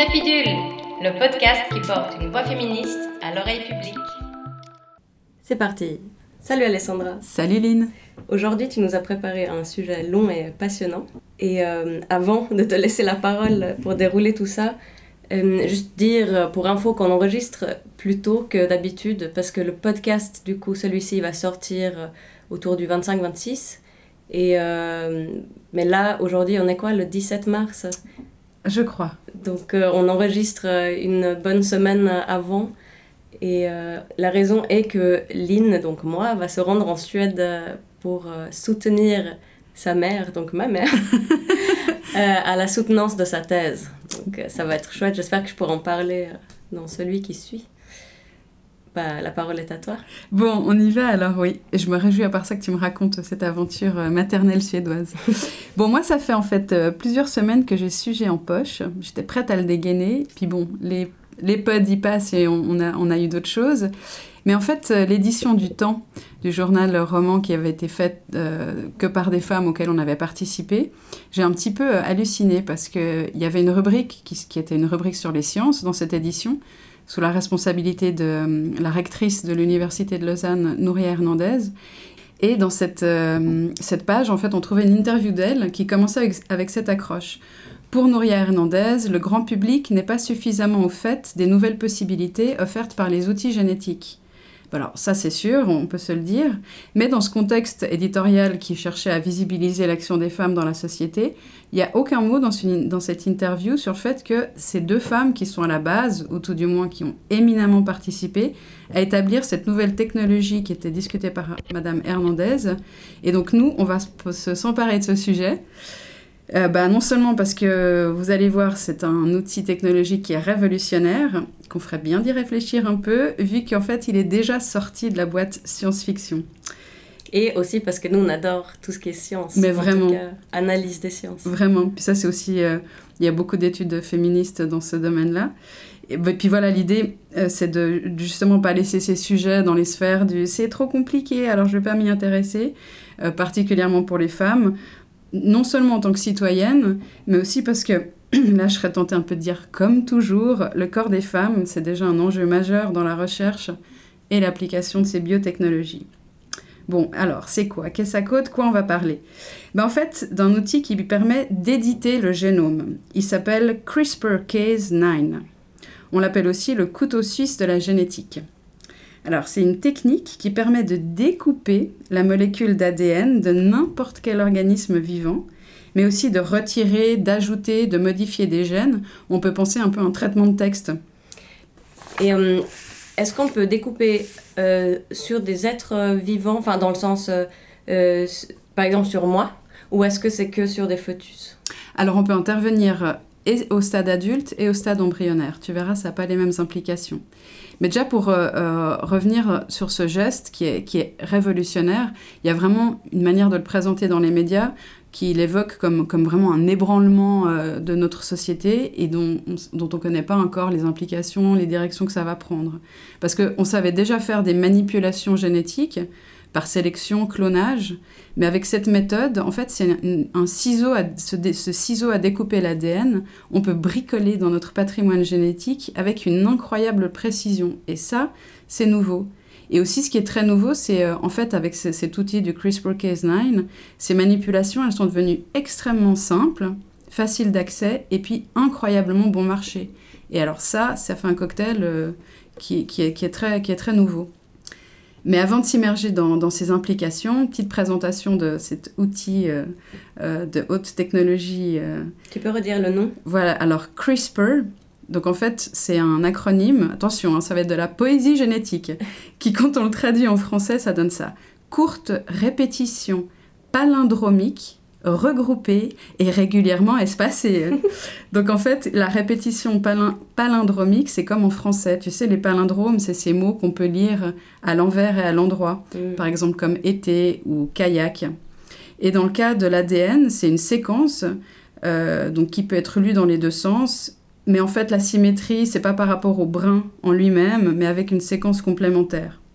Crépidule, le podcast qui porte une voix féministe à l'oreille publique. C'est parti. Salut Alessandra. Salut Lynn. Aujourd'hui, tu nous as préparé un sujet long et passionnant. Et avant de te laisser la parole pour dérouler tout ça, juste dire pour info qu'on enregistre plus tôt que d'habitude parce que le podcast, du coup, celui-ci va sortir autour du 25-26. Mais là, aujourd'hui, on est quoi, le 17 mars ? Je crois. Donc, on enregistre une bonne semaine avant. Et la raison est que Lynn, donc moi, va se rendre en Suède pour soutenir sa mère, donc ma mère, à la soutenance de sa thèse. Donc ça va être chouette, j'espère que je pourrai en parler dans celui qui suit. La parole est à toi. Bon, on y va alors, oui. Et je me réjouis à part ça que tu me racontes cette aventure maternelle suédoise. Bon, moi, ça fait en fait plusieurs semaines que j'ai ce sujet en poche. J'étais prête à le dégainer. Puis bon, les pods y passent et on a eu d'autres choses. Mais en fait, l'édition du Temps, du journal roman qui avait été faite que par des femmes auxquelles on avait participé, j'ai un petit peu halluciné parce qu'il y avait une rubrique qui était une rubrique sur les sciences dans cette édition, sous la responsabilité de la rectrice de l'Université de Lausanne, Nouria Hernandez. Et dans cette page, en fait, on trouvait une interview d'elle qui commençait avec cette accroche. Pour Nouria Hernandez, le grand public n'est pas suffisamment au fait des nouvelles possibilités offertes par les outils génétiques. Alors ça c'est sûr, on peut se le dire, mais dans ce contexte éditorial qui cherchait à visibiliser l'action des femmes dans la société, il n'y a aucun mot dans cette interview sur le fait que ces deux femmes qui sont à la base, ou tout du moins qui ont éminemment participé à établir cette nouvelle technologie qui était discutée par Madame Hernandez. Et donc nous, on va s'emparer de ce sujet. Non seulement parce que vous allez voir, c'est un outil technologique qui est révolutionnaire, qu'on ferait bien d'y réfléchir un peu, vu qu'en fait, il est déjà sorti de la boîte science-fiction. Et aussi parce que nous, on adore tout ce qui est science. Mais vraiment. En tout cas, analyse des sciences. Vraiment. Puis ça, c'est aussi... il y a beaucoup d'études féministes dans ce domaine-là. Et puis voilà, l'idée, c'est de justement pas laisser ces sujets dans les sphères du « c'est trop compliqué, alors je vais pas m'y intéresser », particulièrement pour les femmes. Non seulement en tant que citoyenne, mais aussi parce que, là je serais tentée un peu de dire comme toujours, le corps des femmes, c'est déjà un enjeu majeur dans la recherche et l'application de ces biotechnologies. Bon, alors, c'est quoi ? Qu'est-ce que ça ? De quoi on va parler ? En fait, d'un outil qui lui permet d'éditer le génome. Il s'appelle CRISPR-Cas9. On l'appelle aussi le couteau suisse de la génétique. Alors, c'est une technique qui permet de découper la molécule d'ADN de n'importe quel organisme vivant, mais aussi de retirer, d'ajouter, de modifier des gènes. On peut penser un peu à un traitement de texte. Et est-ce qu'on peut découper sur des êtres vivants, enfin dans le sens, par exemple sur moi, ou est-ce que c'est que sur des fœtus ? Alors, on peut intervenir et au stade adulte et au stade embryonnaire. Tu verras, ça n'a pas les mêmes implications. Mais déjà, pour revenir sur ce geste qui est révolutionnaire, il y a vraiment une manière de le présenter dans les médias qui l'évoque comme vraiment un ébranlement de notre société et dont on ne connaît pas encore les implications, les directions que ça va prendre. Parce qu'on savait déjà faire des manipulations génétiques par sélection, clonage, mais avec cette méthode, en fait, c'est un ciseau, ce ciseau à découper l'ADN, on peut bricoler dans notre patrimoine génétique avec une incroyable précision. Et ça, c'est nouveau. Et aussi, ce qui est très nouveau, c'est en fait, avec cet outil du CRISPR-Cas9, ces manipulations, elles sont devenues extrêmement simples, faciles d'accès, et puis incroyablement bon marché. Et alors ça fait un cocktail qui est très nouveau. Mais avant de s'immerger dans ces implications, petite présentation de cet outil de haute technologie. Tu peux redire le nom ? Voilà, alors CRISPR, donc en fait c'est un acronyme, attention, ça va être de la poésie génétique, qui quand on le traduit en français, ça donne ça. Courte répétition palindromique, regroupée et régulièrement espacée. Donc en fait, la répétition palindromique, c'est comme en français. Tu sais, les palindromes, c'est ces mots qu'on peut lire à l'envers et à l'endroit. Par exemple, comme été ou kayak. Et dans le cas de l'ADN, c'est une séquence donc qui peut être lue dans les deux sens. Mais en fait, la symétrie, c'est pas par rapport au brin en lui-même, mais avec une séquence complémentaire.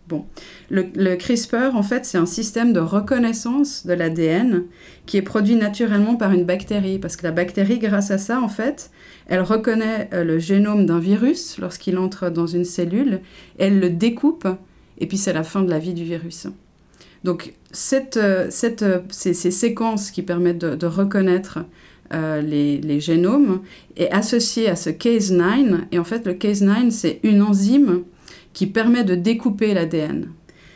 Bon, le CRISPR, en fait, c'est un système de reconnaissance de l'ADN qui est produit naturellement par une bactérie. Parce que la bactérie, grâce à ça, en fait, elle reconnaît le génome d'un virus lorsqu'il entre dans une cellule, elle le découpe, et puis c'est la fin de la vie du virus. Donc, ces séquences qui permettent de reconnaître les génomes est associée à ce Cas9. Et en fait, le Cas9, c'est une enzyme qui permet de découper l'ADN.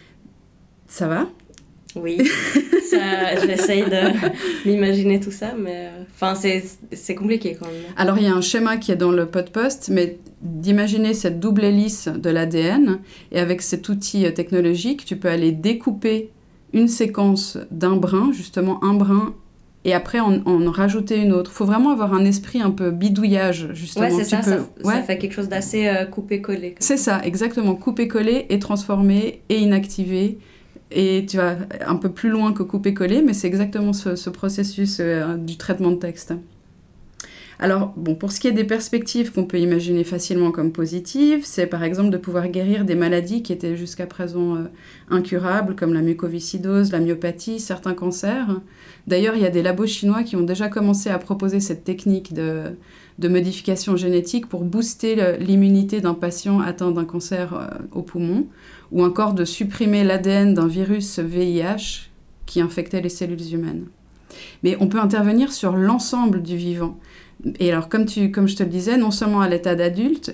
Ça va ? Oui, j'essaye de m'imaginer tout ça, mais c'est compliqué quand même. Alors, il y a un schéma qui est dans le podpost, mais d'imaginer cette double hélice de l'ADN, et avec cet outil technologique, tu peux aller découper une séquence d'un brin, justement un brin, et après en rajouter une autre. Il faut vraiment avoir un esprit un peu bidouillage, justement. Ouais, c'est ça, ça fait quelque chose d'assez coupé-collé. C'est ça, exactement. Coupé-collé et transformé et inactivé. Et tu vas un peu plus loin que coupé-collé, mais c'est exactement ce processus du traitement de texte. Alors, bon, pour ce qui est des perspectives qu'on peut imaginer facilement comme positives, c'est par exemple de pouvoir guérir des maladies qui étaient jusqu'à présent incurables, comme la mucoviscidose, la myopathie, certains cancers. D'ailleurs, il y a des labos chinois qui ont déjà commencé à proposer cette technique de modification génétique pour booster l'immunité d'un patient atteint d'un cancer au poumon, ou encore de supprimer l'ADN d'un virus VIH qui infectait les cellules humaines. Mais on peut intervenir sur l'ensemble du vivant. Et alors, comme je te le disais, non seulement à l'état adulte,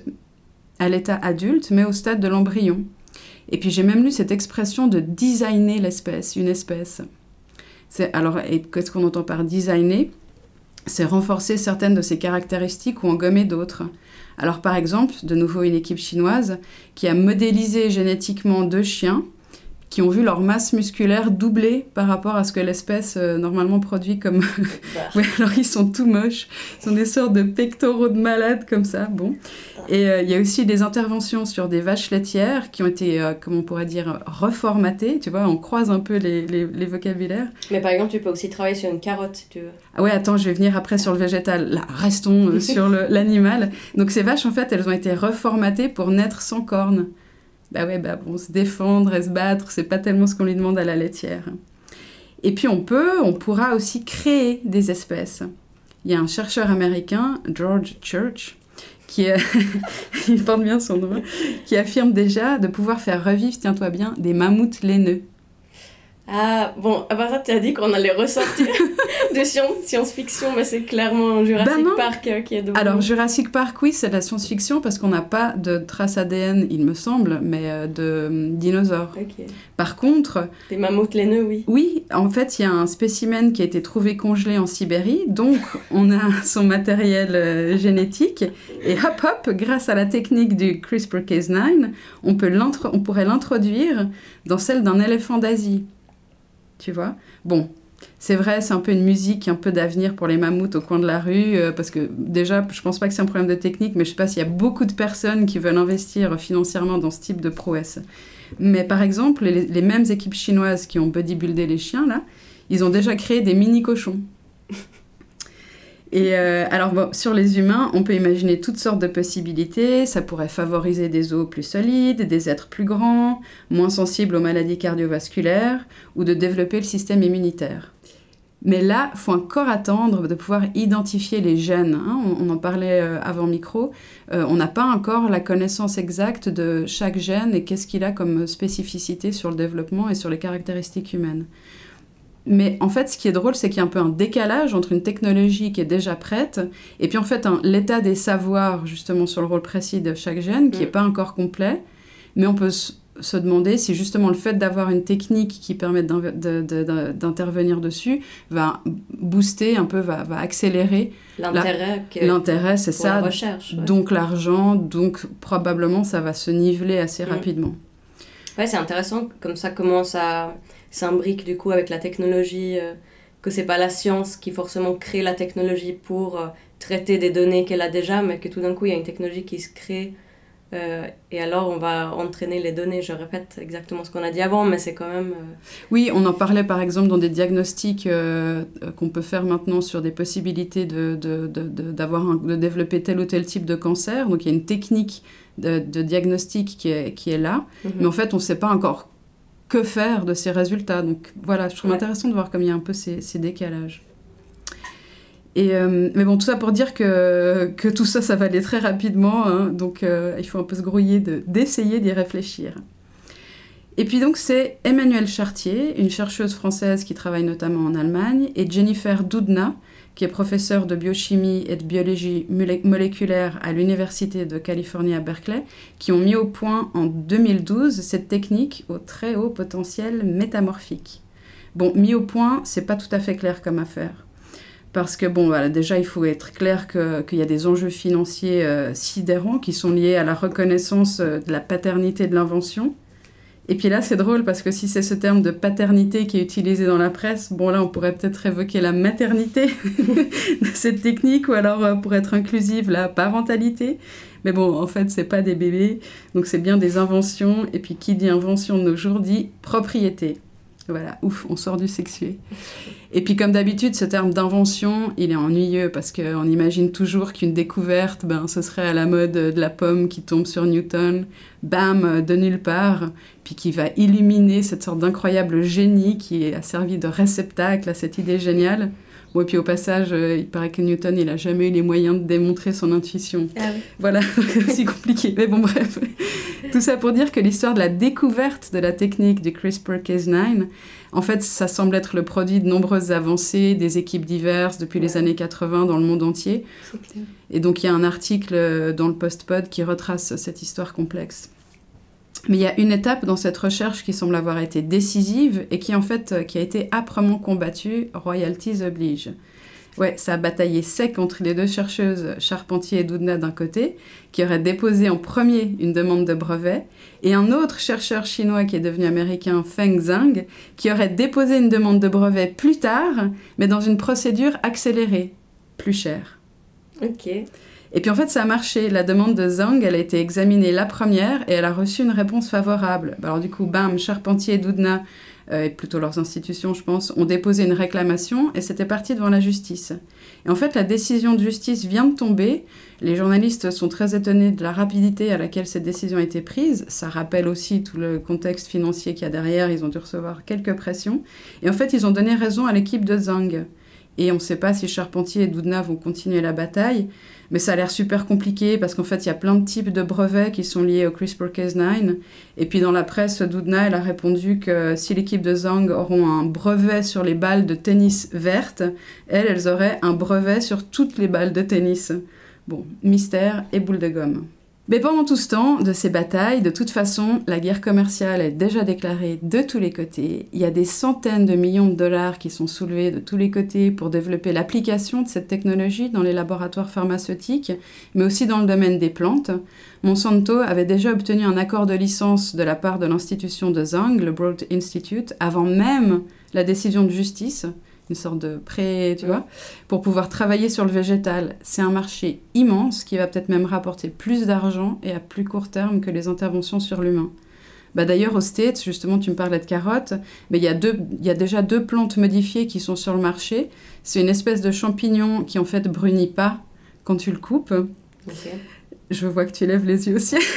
mais au stade de l'embryon. Et puis, j'ai même lu cette expression de designer l'espèce, une espèce. Alors, et qu'est-ce qu'on entend par designer ? C'est renforcer certaines de ses caractéristiques ou en gommer d'autres. Alors, par exemple, de nouveau une équipe chinoise qui a modélisé génétiquement 2 chiens qui ont vu leur masse musculaire doubler par rapport à ce que l'espèce normalement produit comme... Ouais, alors ils sont tout moches. Ils ont des sortes de pectoraux de malades comme ça. Bon. Et il y a aussi des interventions sur des vaches laitières qui ont été, comment on pourrait dire, reformatées. Tu vois, on croise un peu les vocabulaires. Mais par exemple, tu peux aussi travailler sur une carotte, si tu veux. Ah ouais, attends, je vais venir après sur le végétal. Là, restons sur l'animal. Donc ces vaches, en fait, elles ont été reformatées pour naître sans cornes. Bon, se défendre et se battre, c'est pas tellement ce qu'on lui demande à la laitière. Et puis on pourra aussi créer des espèces. Il y a un chercheur américain, George Church, il porte bien son nom, qui affirme déjà de pouvoir faire revivre, tiens-toi bien, des mammouths laineux. Ah, bon, à part ça, tu as dit qu'on allait ressortir de science-fiction, mais c'est clairement Jurassic Park qui est devant. Alors, Jurassic Park, oui, c'est de la science-fiction parce qu'on n'a pas de traces ADN, il me semble, mais de dinosaures. Okay. Par contre... Des mammouths laineux, oui. Oui, en fait, il y a un spécimen qui a été trouvé congelé en Sibérie, donc on a son matériel génétique, et hop, grâce à la technique du CRISPR-Cas9, on pourrait l'introduire dans celle d'un éléphant d'Asie. Tu vois ? Bon, c'est vrai, c'est un peu une musique, un peu d'avenir pour les mammouths au coin de la rue, parce que déjà, je pense pas que c'est un problème de technique, mais je sais pas s'il y a beaucoup de personnes qui veulent investir financièrement dans ce type de prouesse. Mais par exemple, les mêmes équipes chinoises qui ont bodybuildé les chiens, là, ils ont déjà créé des mini-cochons. Et alors, bon, sur les humains, on peut imaginer toutes sortes de possibilités. Ça pourrait favoriser des os plus solides, des êtres plus grands, moins sensibles aux maladies cardiovasculaires, ou de développer le système immunitaire. Mais là, il faut encore attendre de pouvoir identifier les gènes. Hein. On en parlait avant micro. On n'a pas encore la connaissance exacte de chaque gène et qu'est-ce qu'il a comme spécificité sur le développement et sur les caractéristiques humaines. Mais en fait, ce qui est drôle, c'est qu'il y a un peu un décalage entre une technologie qui est déjà prête et puis en fait l'état des savoirs justement sur le rôle précis de chaque gène qui n'est pas encore complet. Mais on peut se demander si justement le fait d'avoir une technique qui permet d'intervenir dessus va booster un peu, va accélérer l'intérêt, c'est ça, la recherche, ouais. Donc l'argent, donc probablement ça va se niveler assez rapidement. Ouais, c'est intéressant comme ça commence à s'imbrique du coup avec la technologie, que c'est pas la science qui forcément crée la technologie pour traiter des données qu'elle a déjà, mais que tout d'un coup il y a une technologie qui se crée et alors on va entraîner les données. Je répète exactement ce qu'on a dit avant, mais c'est quand même... Oui, on en parlait par exemple dans des diagnostics qu'on peut faire maintenant sur des possibilités de développer tel ou tel type de cancer. Donc il y a une technique de diagnostic qui est là, mais en fait, on ne sait pas encore que faire de ces résultats. Donc voilà, je trouve intéressant de voir comme il y a un peu ces décalages. Mais bon, tout ça pour dire que tout ça, ça va aller très rapidement, hein, donc il faut un peu se grouiller d'essayer d'y réfléchir. Et puis donc c'est Emmanuelle Chartier, une chercheuse française qui travaille notamment en Allemagne, et Jennifer Doudna, qui est professeure de biochimie et de biologie moléculaire à l'Université de Californie à Berkeley, qui ont mis au point en 2012 cette technique au très haut potentiel métamorphique. Bon, mis au point, c'est pas tout à fait clair comme affaire. Parce que, bon, voilà, déjà, il faut être clair qu'il y a des enjeux financiers sidérants qui sont liés à la reconnaissance de la paternité de l'invention. Et puis là, c'est drôle parce que si c'est ce terme de paternité qui est utilisé dans la presse, bon, là, on pourrait peut-être évoquer la maternité de cette technique, ou alors, pour être inclusive, la parentalité. Mais bon, en fait, c'est pas des bébés, donc c'est bien des inventions. Et puis, qui dit invention de nos jours dit propriété. Voilà, ouf, on sort du sexué. Et puis comme d'habitude, ce terme d'invention, il est ennuyeux parce qu'on imagine toujours qu'une découverte, ce serait à la mode de la pomme qui tombe sur Newton, bam, de nulle part, puis qui va illuminer cette sorte d'incroyable génie qui a servi de réceptacle à cette idée géniale. Bon, et puis au passage, il paraît que Newton, il n'a jamais eu les moyens de démontrer son intuition. Ah oui. Voilà, c'est aussi compliqué. Mais bon, bref. Tout ça pour dire que l'histoire de la découverte de la technique du CRISPR-Cas9, en fait, ça semble être le produit de nombreuses avancées, des équipes diverses depuis les années 80 dans le monde entier. Et donc, il y a un article dans le Post-Pod qui retrace cette histoire complexe. Mais il y a une étape dans cette recherche qui semble avoir été décisive et qui a été âprement combattue, royalties oblige. Ouais, ça a bataillé sec entre les deux chercheuses, Charpentier et Doudna d'un côté, qui auraient déposé en premier une demande de brevet, et un autre chercheur chinois qui est devenu américain, Feng Zhang, qui aurait déposé une demande de brevet plus tard, mais dans une procédure accélérée, plus chère. Ok. Et puis en fait, ça a marché. La demande de Zhang, elle a été examinée la première et elle a reçu une réponse favorable. Alors du coup, bam, Charpentier et Doudna, et plutôt leurs institutions, je pense, ont déposé une réclamation et c'était parti devant la justice. Et en fait, la décision de justice vient de tomber. Les journalistes sont très étonnés de la rapidité à laquelle cette décision a été prise. Ça rappelle aussi tout le contexte financier qu'il y a derrière. Ils ont dû recevoir quelques pressions. Et en fait, ils ont donné raison à l'équipe de Zhang. Et on ne sait pas si Charpentier et Doudna vont continuer la bataille, mais ça a l'air super compliqué parce qu'en fait, il y a plein de types de brevets qui sont liés au CRISPR-Cas9. Et puis dans la presse, Doudna, elle a répondu que si l'équipe de Zhang auront un brevet sur les balles de tennis vertes, elles auraient un brevet sur toutes les balles de tennis. Bon, mystère et boule de gomme. Mais pendant tout ce temps, de ces batailles, de toute façon, la guerre commerciale est déjà déclarée de tous les côtés. Il y a des centaines de millions de dollars qui sont soulevés de tous les côtés pour développer l'application de cette technologie dans les laboratoires pharmaceutiques, mais aussi dans le domaine des plantes. Monsanto avait déjà obtenu un accord de licence de la part de l'institution de Zhang, le Broad Institute, avant même la décision de justice. Une sorte de prêt, tu vois, pour pouvoir travailler sur le végétal. C'est un marché immense qui va peut-être même rapporter plus d'argent et à plus court terme que les interventions sur l'humain. D'ailleurs, aux States, justement, tu me parlais de carottes, mais il y a déjà 2 plantes modifiées qui sont sur le marché. C'est une espèce de champignon qui, en fait, brunit pas quand tu le coupes. Okay. Je vois que tu lèves les yeux au ciel.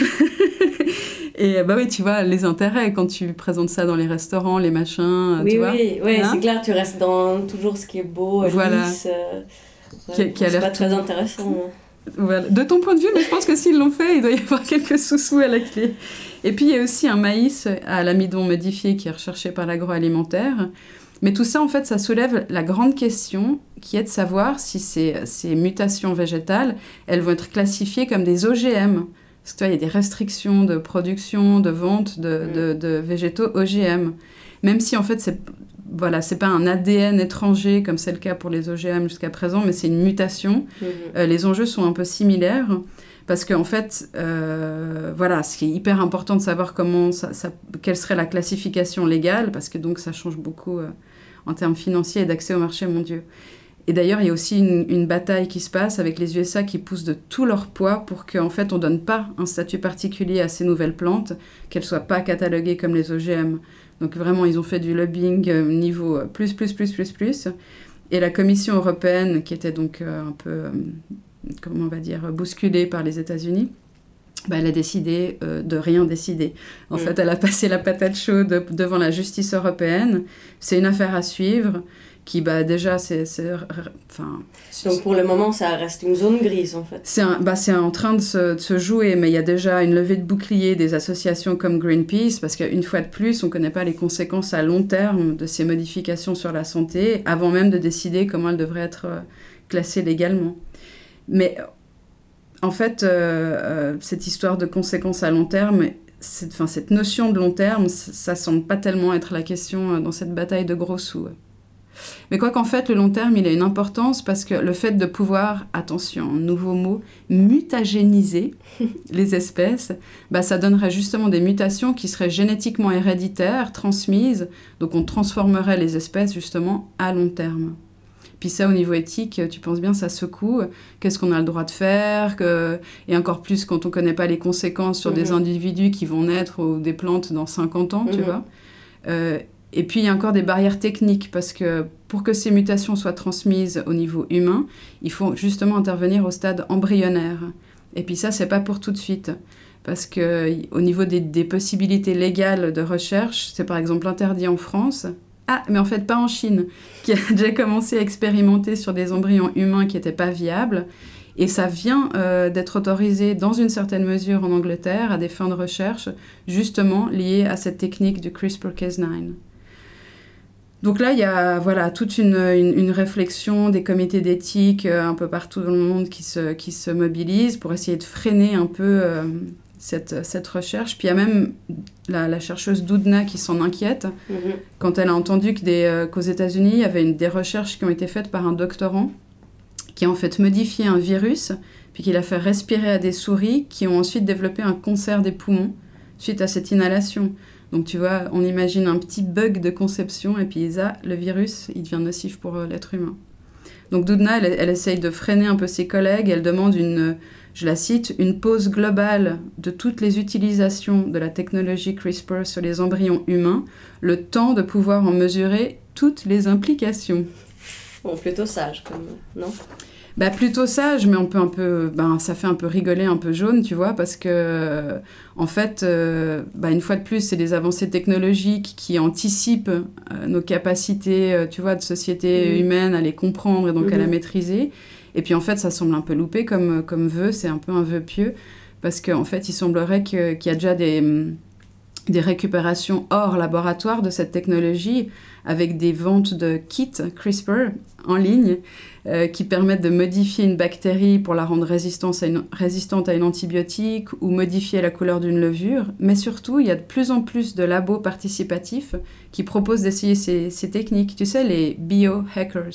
Et oui, tu vois, les intérêts, quand tu présentes ça dans les restaurants, les machins, oui, tu vois. Oui, hein, c'est clair, tu restes dans toujours ce qui est beau, voilà. lisse. C'est pas très intéressant. Voilà. De ton point de vue, mais je pense que s'ils l'ont fait, il doit y avoir quelques sous-sous à la clé. Et puis, il y a aussi un maïs à l'amidon modifié qui est recherché par l'agroalimentaire. Mais tout ça, en fait, ça soulève la grande question qui est de savoir si ces mutations végétales, elles vont être classifiées comme des OGM. Parce que tu vois, il y a des restrictions de production, de vente de végétaux OGM. Même si, en fait, c'est pas un ADN étranger, comme c'est le cas pour les OGM jusqu'à présent, mais c'est une mutation. Les enjeux sont un peu similaires. Parce qu'en fait, ce qui est hyper important de savoir quelle serait la classification légale, parce que donc ça change beaucoup en termes financiers et d'accès aux marchés mondiaux. Et d'ailleurs, il y a aussi une bataille qui se passe avec les USA qui poussent de tout leur poids pour qu'en fait, on ne donne pas un statut particulier à ces nouvelles plantes, qu'elles ne soient pas cataloguées comme les OGM. Donc vraiment, ils ont fait du lobbying niveau plus. Et la Commission européenne, qui était donc un peu, comment on va dire, bousculée par les États-Unis, elle a décidé de rien décider. En fait, elle a passé la patate chaude devant la justice européenne. C'est une affaire à suivre qui, déjà, Donc, pour le moment, ça reste une zone grise, en fait. C'est en train de se jouer, mais il y a déjà une levée de bouclier des associations comme Greenpeace, parce qu'une fois de plus, on ne connaît pas les conséquences à long terme de ces modifications sur la santé, avant même de décider comment elles devraient être classées légalement. Mais en fait, cette histoire de conséquences à long terme, cette notion de long terme, ça semble pas tellement être la question dans cette bataille de gros sous. Mais quoi qu'en fait, le long terme, il a une importance parce que le fait de pouvoir, attention, nouveau mot, mutagéniser les espèces, ça donnerait justement des mutations qui seraient génétiquement héréditaires, transmises, donc on transformerait les espèces justement à long terme. Puis ça, au niveau éthique, tu penses bien, ça secoue. Qu'est-ce qu'on a le droit de faire et encore plus quand on ne connaît pas les conséquences sur des individus qui vont naître ou des plantes dans 50 ans, tu vois. Et puis, il y a encore des barrières techniques, parce que pour que ces mutations soient transmises au niveau humain, il faut justement intervenir au stade embryonnaire. Et puis ça, c'est pas pour tout de suite. Parce qu'au niveau des possibilités légales de recherche, c'est par exemple interdit en France. Ah, mais en fait, pas en Chine, qui a déjà commencé à expérimenter sur des embryons humains qui n'étaient pas viables. Et ça vient d'être autorisé dans une certaine mesure en Angleterre à des fins de recherche, justement liées à cette technique du CRISPR-Cas9. Donc là, il y a toute une réflexion des comités d'éthique un peu partout dans le monde qui se mobilisent pour essayer de freiner un peu cette recherche. Puis il y a même la chercheuse Doudna qui s'en inquiète quand elle a entendu qu'aux États-Unis, il y avait des recherches qui ont été faites par un doctorant qui a en fait modifié un virus, puis qu'il a fait respirer à des souris qui ont ensuite développé un cancer des poumons suite à cette inhalation. Donc tu vois, on imagine un petit bug de conception et puis le virus, il devient nocif pour l'être humain. Donc Doudna, elle essaye de freiner un peu ses collègues, elle demande je la cite, une pause globale de toutes les utilisations de la technologie CRISPR sur les embryons humains, le temps de pouvoir en mesurer toutes les implications. Bon, plutôt sage, non ? Plutôt sage, mais on peut ça fait un peu rigoler, un peu jaune, tu vois, parce que, en fait, une fois de plus, c'est des avancées technologiques qui anticipent nos capacités, tu vois, de société humaine à les comprendre et donc à la maîtriser. Et puis, en fait, ça semble un peu loupé comme vœu, c'est un peu un vœu pieux, parce qu'en fait, il semblerait qu'il y a déjà des récupérations hors laboratoire de cette technologie avec des ventes de kits CRISPR en ligne qui permettent de modifier une bactérie pour la rendre résistante à une antibiotique ou modifier la couleur d'une levure. Mais surtout, il y a de plus en plus de labos participatifs qui proposent d'essayer ces techniques. Tu sais, les biohackers.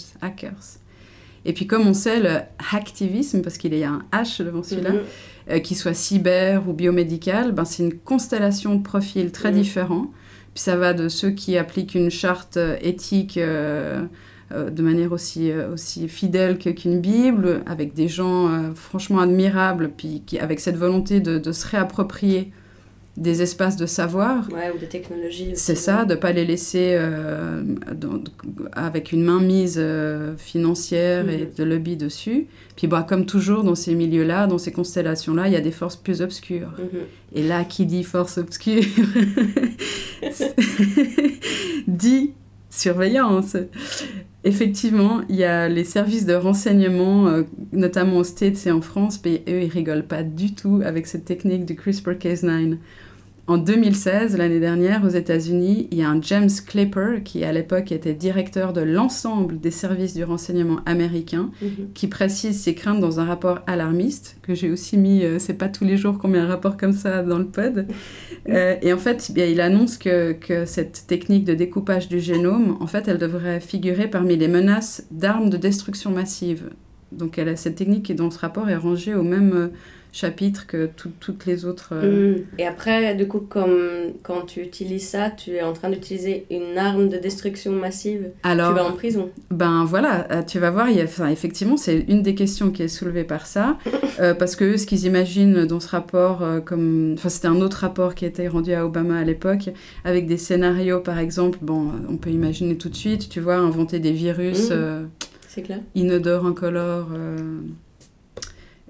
Et puis comme on sait, le hacktivisme, parce qu'il y a un H devant celui-là, qu'il soit cyber ou biomédical, c'est une constellation de profils très différents. Puis ça va de ceux qui appliquent une charte éthique de manière aussi fidèle qu'une Bible, avec des gens franchement admirables, puis avec cette volonté de se réapproprier des espaces de savoir. Ouais, ou des technologies aussi. C'est ça, de ne pas les laisser avec une mainmise financière et de lobby dessus. Puis comme toujours dans ces milieux-là, dans ces constellations-là, il y a des forces plus obscures. Et là, qui dit force obscure dit surveillance. Effectivement, il y a les services de renseignement, notamment aux States et en France, mais eux, ils rigolent pas du tout avec cette technique du CRISPR-Cas9. En 2016, l'année dernière, aux États-Unis, il y a un James Clapper, qui à l'époque était directeur de l'ensemble des services du renseignement américain, qui précise ses craintes dans un rapport alarmiste, que j'ai aussi mis, c'est pas tous les jours qu'on met un rapport comme ça dans le pod. Et en fait, il annonce que cette technique de découpage du génome, en fait, elle devrait figurer parmi les menaces d'armes de destruction massive. Donc cette technique qui est dans ce rapport est rangée au même chapitre que toutes les autres... Et après, du coup, quand tu utilises ça, tu es en train d'utiliser une arme de destruction massive. Alors, tu vas en prison. Tu vas voir, effectivement, c'est une des questions qui est soulevée par ça, parce que ce qu'ils imaginent dans ce rapport, c'était un autre rapport qui a été rendu à Obama à l'époque, avec des scénarios, par exemple, on peut imaginer tout de suite, tu vois, inventer des virus c'est clair. inodores, incolores...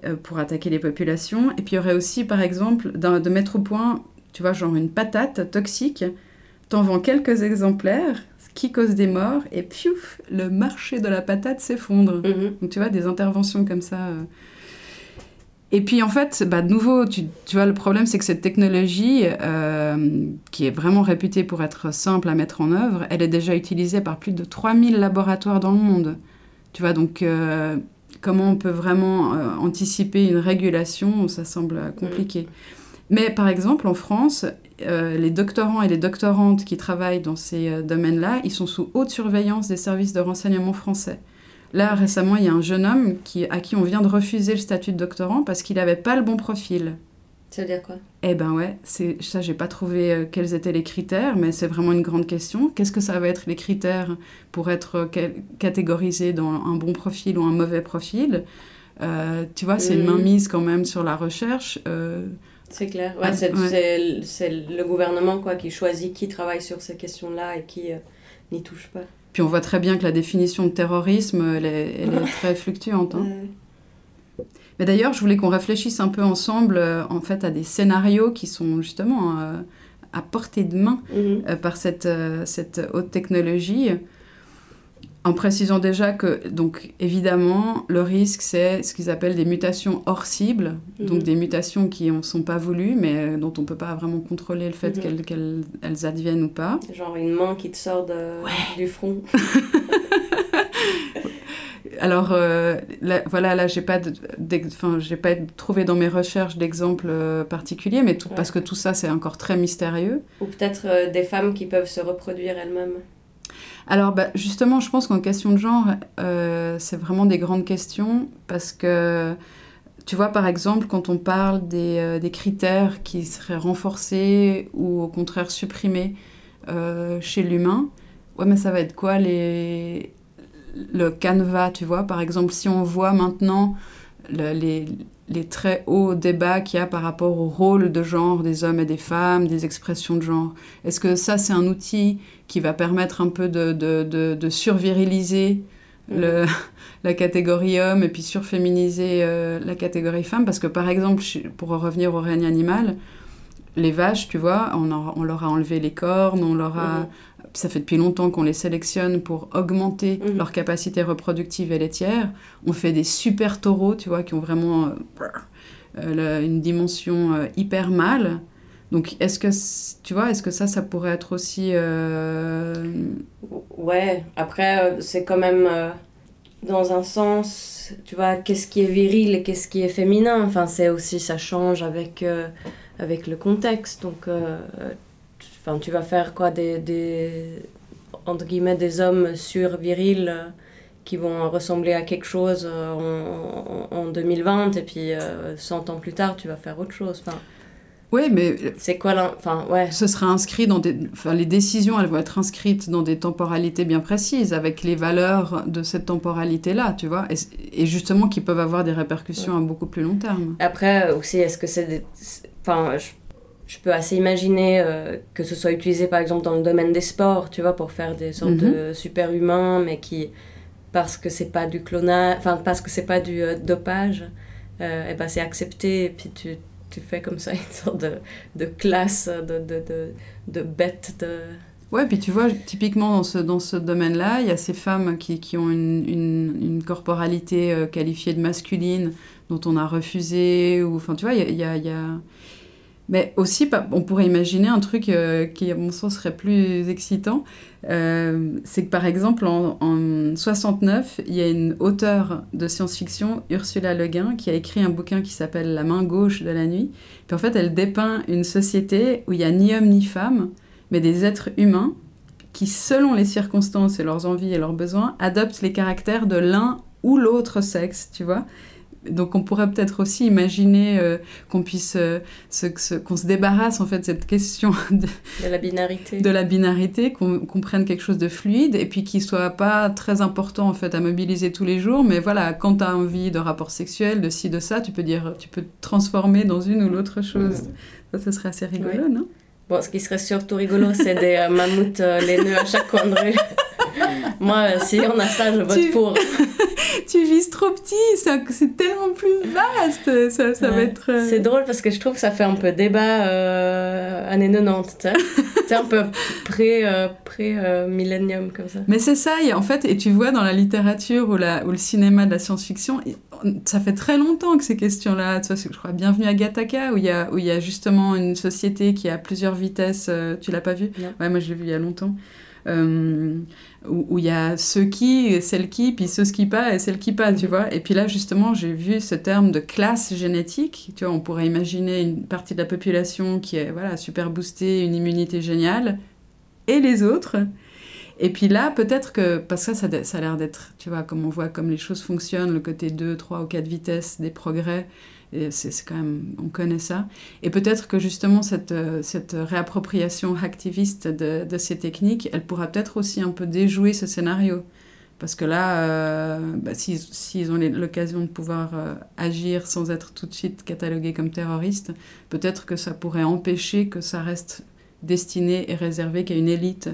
pour attaquer les populations. Et puis il y aurait aussi, par exemple, de mettre au point, tu vois, genre une patate toxique. T'en vends quelques exemplaires, ce qui cause des morts, et piouf, le marché de la patate s'effondre. Donc tu vois, des interventions comme ça. Et puis en fait, de nouveau, tu vois, le problème, c'est que cette technologie, qui est vraiment réputée pour être simple à mettre en œuvre, elle est déjà utilisée par plus de 3000 laboratoires dans le monde. Tu vois, donc comment on peut vraiment anticiper une régulation, ça semble compliqué. Mais par exemple, en France, les doctorants et les doctorantes qui travaillent dans ces domaines-là, ils sont sous haute surveillance des services de renseignement français. Là, récemment, il y a un jeune homme à qui on vient de refuser le statut de doctorant parce qu'il n'avait pas le bon profil. Ça veut dire quoi ? Eh ben ouais, ça, j'ai pas trouvé quels étaient les critères, mais c'est vraiment une grande question. Qu'est-ce que ça va être les critères pour être catégorisé dans un bon profil ou un mauvais profil ? Tu vois, c'est une mainmise quand même sur la recherche. C'est clair. Ouais, c'est le gouvernement qui choisit qui travaille sur ces questions-là et qui n'y touche pas. Puis on voit très bien que la définition de terrorisme, elle est très fluctuante. Hein. Mais d'ailleurs, je voulais qu'on réfléchisse un peu ensemble en fait, à des scénarios qui sont justement à portée de main par cette haute technologie. En précisant déjà que, donc, évidemment, le risque, c'est ce qu'ils appellent des mutations hors cible, donc des mutations qui ne sont pas voulues, mais dont on ne peut pas vraiment contrôler le fait qu'elles adviennent ou pas. Genre une main qui te sort du front. Alors, là, j'ai pas trouvé dans mes recherches d'exemples particuliers, mais parce que tout ça, c'est encore très mystérieux. Ou peut-être des femmes qui peuvent se reproduire elles-mêmes. Alors, justement, je pense qu'en question de genre, c'est vraiment des grandes questions parce que, tu vois, par exemple, quand on parle des critères qui seraient renforcés ou au contraire supprimés chez l'humain, mais ça va être quoi le canevas, tu vois ? Par exemple, si on voit maintenant les très hauts débats qu'il y a par rapport au rôle de genre des hommes et des femmes, des expressions de genre. Est-ce que ça, c'est un outil qui va permettre un peu de surviriliser la catégorie homme et puis surféminiser la catégorie femme ? Parce que, par exemple, pour revenir au règne animal, les vaches, tu vois, on leur a enlevé les cornes, ça fait depuis longtemps qu'on les sélectionne pour augmenter leur capacité reproductive et laitière. On fait des super taureaux, tu vois, qui ont vraiment une dimension hyper mâle. Donc, est-ce que ça pourrait être aussi... Ouais, après, c'est quand même, dans un sens, tu vois, qu'est-ce qui est viril et qu'est-ce qui est féminin. Enfin, c'est aussi, ça change avec le contexte. Donc... tu vas faire quoi entre guillemets, des hommes survirils qui vont ressembler à quelque chose en 2020 et puis 100 ans plus tard, tu vas faire autre chose. Oui, mais c'est quoi ce sera inscrit dans les décisions, elles vont être inscrites dans des temporalités bien précises, avec les valeurs de cette temporalité-là, tu vois, et justement qui peuvent avoir des répercussions à beaucoup plus long terme. Après aussi, est-ce que c'est je peux assez imaginer que ce soit utilisé par exemple dans le domaine des sports, tu vois, pour faire des sortes de super-humains, mais qui, parce que c'est pas du clonage, parce que c'est pas du dopage, c'est accepté, et puis tu fais comme ça une sorte de classe, de bête. Ouais, puis tu vois, typiquement dans ce domaine-là, il y a ces femmes qui ont une corporalité qualifiée de masculine, dont on a refusé, ou enfin tu vois, il y a... Mais aussi, on pourrait imaginer un truc qui, à mon sens, serait plus excitant. C'est que, par exemple, en 69, il y a une auteure de science-fiction, Ursula Le Guin, qui a écrit un bouquin qui s'appelle « La main gauche de la nuit ». Puis en fait, elle dépeint une société où il n'y a ni homme ni femme, mais des êtres humains qui, selon les circonstances et leurs envies et leurs besoins, adoptent les caractères de l'un ou l'autre sexe, tu vois. Donc on pourrait peut-être aussi imaginer qu'on puisse qu'on se débarrasse en fait de cette question de la binarité, qu'on prenne quelque chose de fluide et puis qui soit pas très important en fait à mobiliser tous les jours, mais voilà, quand tu as envie de rapport sexuel, de ci, de ça, tu peux te transformer dans une ou l'autre chose. Ça serait assez rigolo, non ? Bon, ce qui serait surtout rigolo, c'est des mammouths laineux à chaque coin de rue. Moi, si on a ça, je vote pour. Tu vises trop petit, c'est tellement plus vaste. Ça va être... C'est drôle parce que je trouve que ça fait un peu débat années 90, tu sais. C'est un peu pré-millennium comme ça. Mais c'est ça, en fait, et tu vois dans la littérature ou le cinéma de la science-fiction, ça fait très longtemps que ces questions-là, tu vois, je crois Bienvenue à Gattaca, où il y a justement une société qui a plusieurs vitesses, tu l'as pas vu ? Non. Ouais, moi je l'ai vu il y a longtemps. Où il y a ceux qui, celles qui, puis ceux qui pas et celles qui pas, tu vois. Et puis là, justement, j'ai vu ce terme de classe génétique. Tu vois, on pourrait imaginer une partie de la population qui est super boostée, une immunité géniale, et les autres. Et puis là, peut-être que, parce que ça a l'air d'être, tu vois, comme on voit comme les choses fonctionnent, le côté 2, 3 ou 4 vitesses des progrès, et c'est quand même, on connaît ça. Et peut-être que justement, cette réappropriation activiste de ces techniques, elle pourra peut-être aussi un peu déjouer ce scénario. Parce que là, s'ils ont l'occasion de pouvoir agir sans être tout de suite catalogués comme terroristes, peut-être que ça pourrait empêcher que ça reste destiné et réservé qu'à une élite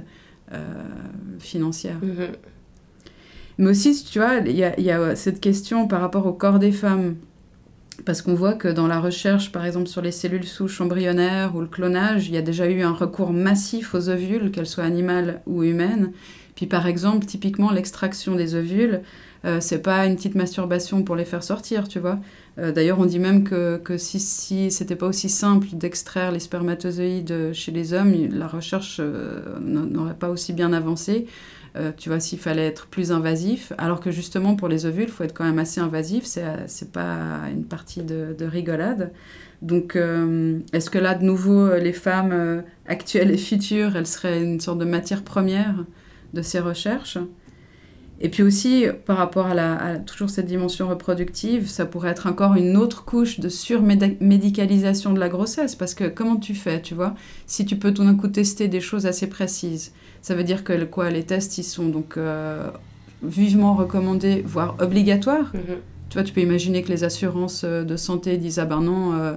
financière. Mm-hmm. Mais aussi, tu vois, il y a cette question par rapport au corps des femmes. Parce qu'on voit que dans la recherche, par exemple, sur les cellules souches embryonnaires ou le clonage, il y a déjà eu un recours massif aux ovules, qu'elles soient animales ou humaines. Puis, par exemple, typiquement, l'extraction des ovules, c'est pas une petite masturbation pour les faire sortir, tu vois. D'ailleurs, on dit même que si c'était pas aussi simple d'extraire les spermatozoïdes chez les hommes, la recherche n'aurait pas aussi bien avancé. Tu vois, s'il fallait être plus invasif, alors que justement pour les ovules, il faut être quand même assez invasif, c'est pas une partie de rigolade. Donc, est-ce que là, de nouveau, les femmes actuelles et futures, elles seraient une sorte de matière première de ces recherches ? Et puis aussi, par rapport à toujours cette dimension reproductive, ça pourrait être encore une autre couche de surmédicalisation de la grossesse, parce que comment tu fais, tu vois ? Si tu peux tout d'un coup tester des choses assez précises, ça veut dire que les tests, ils sont donc vivement recommandés, voire obligatoires. Mm-hmm. Tu vois, tu peux imaginer que les assurances de santé disent « Ah ben non,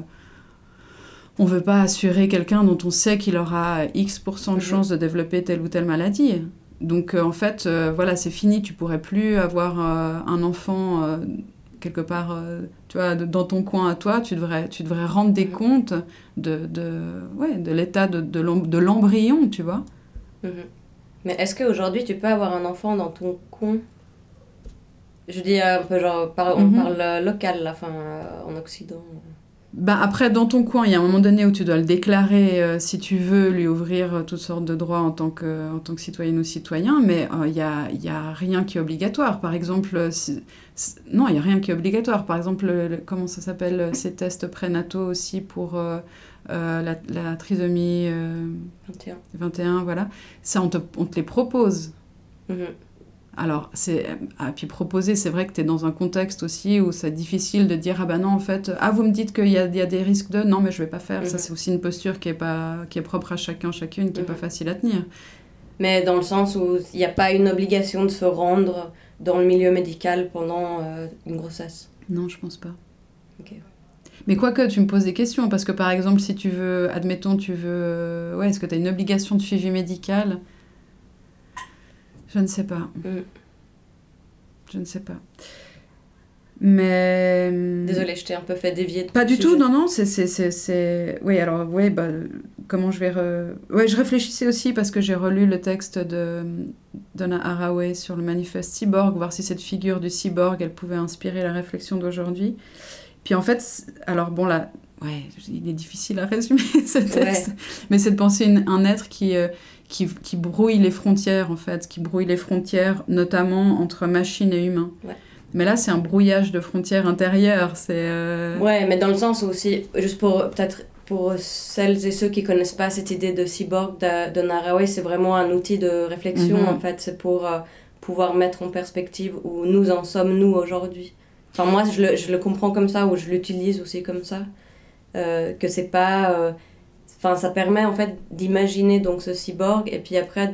on veut pas assurer quelqu'un dont on sait qu'il aura X% de chances de développer telle ou telle maladie ». Donc, en fait, c'est fini. Tu pourrais plus avoir un enfant quelque part, tu vois, dans ton coin à toi. Tu devrais rendre des comptes de l'état de l'embryon, tu vois. Mm-hmm. Mais est-ce qu'aujourd'hui, tu peux avoir un enfant dans ton coin ? Je dis un peu genre, on parle local, là, en Occident. Après, dans ton coin, il y a un moment donné où tu dois le déclarer si tu veux lui ouvrir toutes sortes de droits en tant que citoyenne ou citoyen, mais il y a rien qui est obligatoire. Par exemple, non, il n'y a rien qui est obligatoire. Par exemple, comment ça s'appelle, ces tests prénataux aussi pour la trisomie 21, voilà. Ça, on te les propose. Mm-hmm. Alors, puis proposer, c'est vrai que tu es dans un contexte aussi où c'est difficile de dire « Ah ben non, en fait, vous me dites qu'il y a des risques de... Non, mais je vais pas faire. » Ça, c'est aussi une posture qui est propre à chacun, chacune, qui est pas facile à tenir. Mais dans le sens où il n'y a pas une obligation de se rendre dans le milieu médical pendant une grossesse. Non, je pense pas. Ok. Mais quoique, tu me poses des questions, parce que par exemple, si tu veux... Admettons, est-ce que tu as une obligation de suivi médical ? Je ne sais pas. Je ne sais pas. Mais... Désolée, je t'ai un peu fait dévier. Pas du tout, non, c'est... Oui, alors, comment je vais... je réfléchissais aussi parce que j'ai relu le texte de Donna Haraway sur le manifeste cyborg, voir si cette figure du cyborg, elle pouvait inspirer la réflexion d'aujourd'hui. Puis en fait, alors bon, là, il est difficile à résumer ce texte, mais c'est de penser un être qui brouille les frontières, en fait, qui brouille les frontières, notamment entre machine et humain. Ouais. Mais là, c'est un brouillage de frontières intérieures. Ouais, mais dans le sens où aussi, juste pour celles et ceux qui ne connaissent pas cette idée de cyborg de Haraway, c'est vraiment un outil de réflexion, en fait. C'est pour pouvoir mettre en perspective où nous en sommes, nous, aujourd'hui. Enfin, moi, je le comprends comme ça, ou je l'utilise aussi comme ça. Que c'est pas... ça permet, en fait, d'imaginer donc ce cyborg, et puis après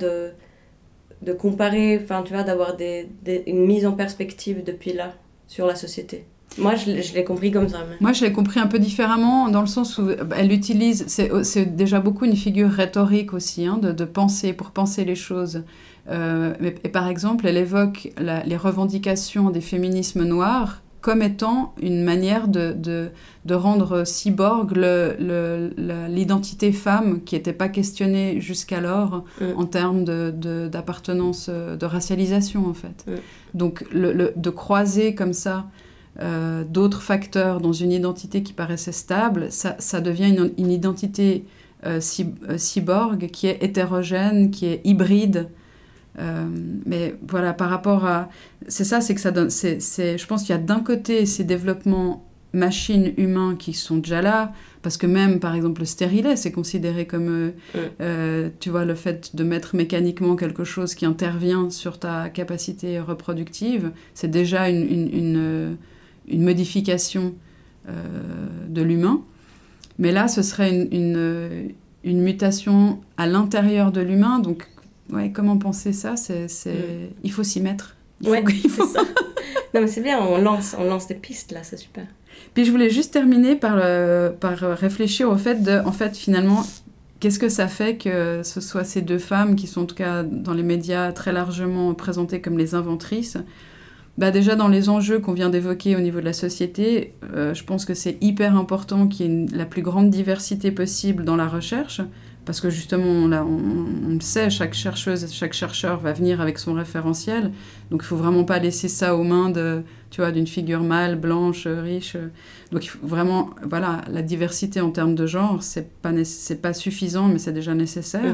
de comparer, tu vois, d'avoir une mise en perspective depuis là, sur la société. Moi, je l'ai compris comme ça. Mais... Moi, je l'ai compris un peu différemment, dans le sens où elle utilise, c'est déjà beaucoup une figure rhétorique aussi, hein, de penser, pour penser les choses. Et par exemple, elle évoque les revendications des féminismes noirs comme étant une manière de rendre cyborg l'identité femme qui n'était pas questionnée jusqu'alors en termes d'appartenance, de racialisation, en fait. Donc, de croiser comme ça d'autres facteurs dans une identité qui paraissait stable, ça devient une identité cyborg qui est hétérogène, qui est hybride. Mais voilà, par rapport à... C'est ça, c'est que ça donne... je pense qu'il y a d'un côté ces développements machines-humains qui sont déjà là, parce que même, par exemple, le stérilet, c'est considéré comme... tu vois, le fait de mettre mécaniquement quelque chose qui intervient sur ta capacité reproductive, c'est déjà une modification de l'humain. Mais là, ce serait une mutation à l'intérieur de l'humain, donc... Ouais, comment penser ça, il faut s'y mettre. Ouais, c'est ça. Non, mais c'est bien, on lance des pistes, là, c'est super. Puis je voulais juste terminer par réfléchir au fait en fait, finalement, qu'est-ce que ça fait que ce soit ces deux femmes qui sont, en tout cas, dans les médias, très largement présentées comme les inventrices. Déjà, dans les enjeux qu'on vient d'évoquer au niveau de la société, je pense que c'est hyper important qu'il y ait la plus grande diversité possible dans la recherche. Parce que justement, on le sait, chaque chercheuse, chaque chercheur va venir avec son référentiel. Donc, il ne faut vraiment pas laisser ça aux mains d'une figure mâle, blanche, riche. Donc, il faut vraiment, voilà, la diversité en termes de genre, c'est pas suffisant, mais c'est déjà nécessaire.